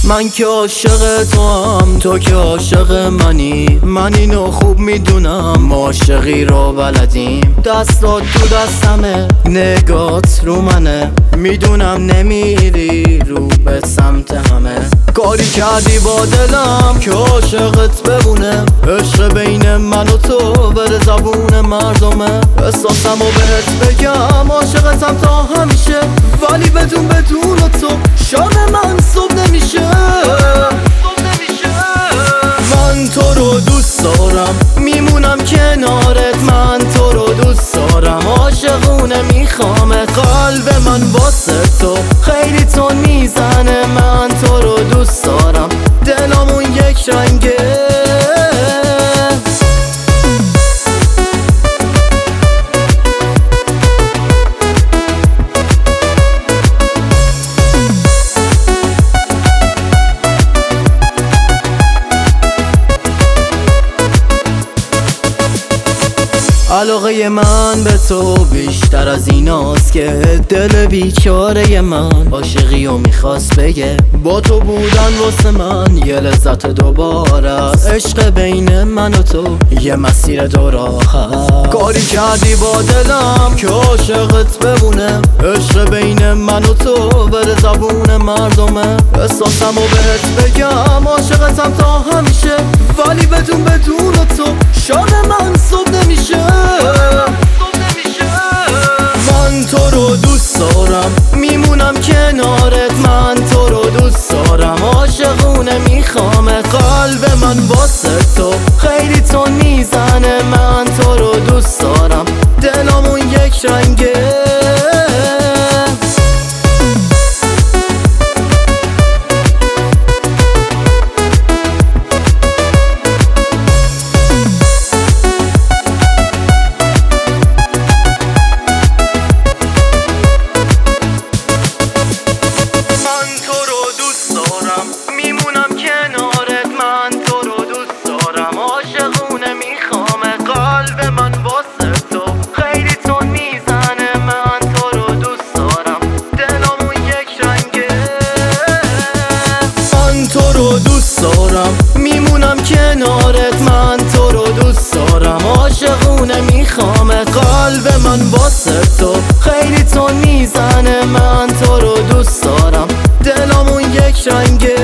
من که عاشق تو هم، تو که عاشق منی. من اینو خوب میدونم، ما عاشقی رو بلدیم. دستات تو دستمه، نگات رو منه. میدونم نمیری رو به سمت همه. کاری کردی با دلم که عاشقت بمونه. عشق بین من و تو بره زبون مردمه. احساسمو بهت بگم، عاشقتم تا همیشه. ولی بدون تو شام من صبح نمیشه. من تو رو دوست دارم، میمونم کنارت. من تو رو دوست دارم، عاشقونه میخوامه. قلب من واسه تو خیلی تون میزنه. من تو رو دوست دارم، دلمون یک رنگه. علاقه من به تو بیشتر از ایناست که دل بیچاره من عاشقی و میخواست بگه. با تو بودن واسه من یه لذت دوباره است. عشق بین من و تو یه مسیر دو راه است. کاری کردی با دلم که عاشقت بمونه. عشق بین من و تو بره زبون مردمه. احساسمو بهت بگم، عاشقتم تا همیشه. ولی بدون تو شام من صبح نمیشه. من تو رو دوست دارم، میمونم کنارت. من تو رو دوست دارم، عاشقونه میخوامه. قلب من واسه تو خیلی تون میزنه. من تو رو دوست دارم، دلمون یک رنگه. میمونم کنارت. من تو رو دوست دارم، عاشقونه میخوامه. قلب من واسه تو خیلی تون میزنه. من تو رو دوست دارم، دلمون یک رنگه.